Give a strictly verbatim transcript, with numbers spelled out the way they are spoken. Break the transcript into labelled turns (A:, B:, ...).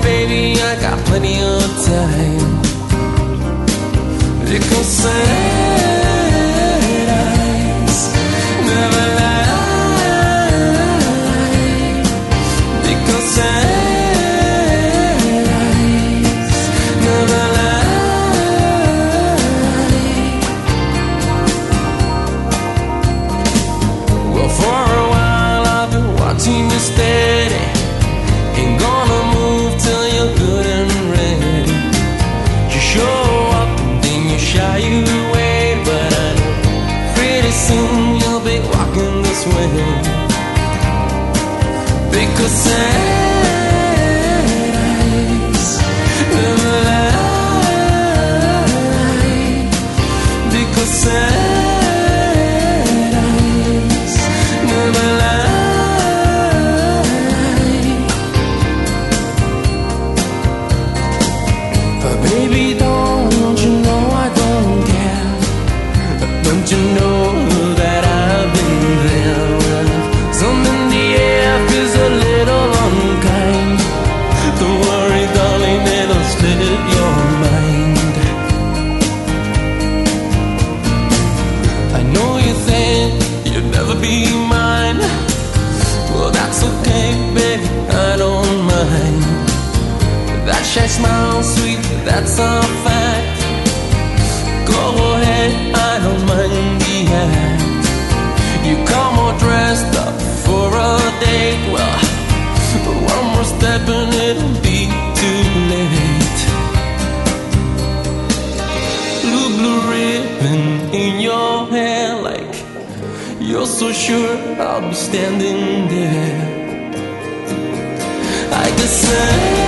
A: baby, I got plenty of time. Because sad eyes never lie. Because sad eyes never lie. Well, for a while I've been watching you steady. Ain't gonna move till you're good and ready. You show up and then you shy away, but I know pretty soon you'll be walking this way. Because sad eyes never lie. Because sad eyes never lie. Baby, don't you know I don't care? Don't you know that I've been there? Something in the air feels a little unkind. Don't worry, darling, it'll slip your mind. I know you think you'll never be mine. Well, that's okay, baby, I don't mind. That shy smile, sweet, that's a fact. Go ahead, I don't mind the act. You come all dressed up for a date. Well, one more step and it'll be too late. Blue, blue ribbon in your hair, like you're so sure I'll be standing there. I could say